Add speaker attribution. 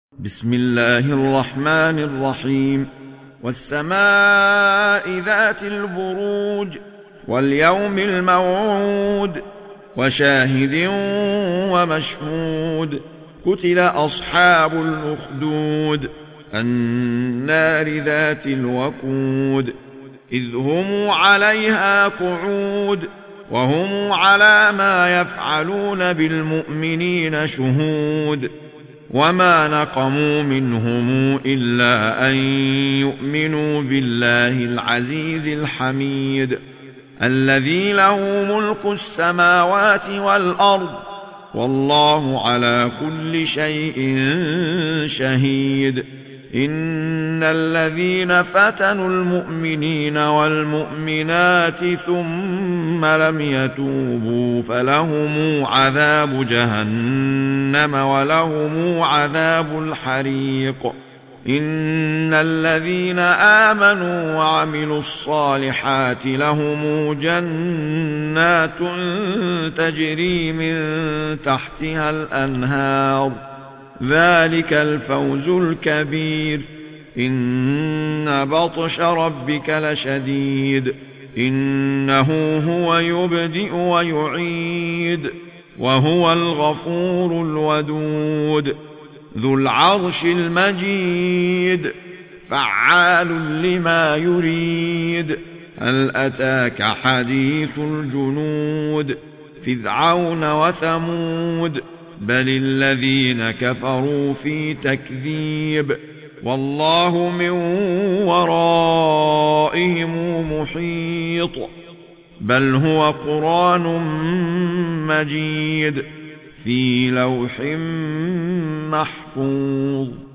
Speaker 1: بسم الله الرحمن الرحيم والسماء ذات البروج واليوم الموعود وشاهد ومشهود قتل أصحاب الأخدود النار ذات الوقود إذ هم عليها قعود وهم على ما يفعلون بالمؤمنين شهود وما نقموا منهم إلا أن يؤمنوا بالله العزيز الحميد الذي له ملك السماوات والأرض والله على كل شيء شهيد إن الذين فتنوا المؤمنين والمؤمنات ثم لم يتوبوا فلهم عذاب جهنم ولهم عذاب الحريق إن الذين آمنوا وعملوا الصالحات لهم جنات تجري من تحتها الأنهار ذلك الفوز الكبير إن بطش ربك لشديد إنه هو يبدئ ويعيد وهو الغفور الودود ذو العرش المجيد فعال لما يريد هل أتاك حديث الجنود فرعون وثمود بل الذين كفروا في تكذيب والله من ورائهم محيط بل هو قرآن مجيد في لوح محفوظ.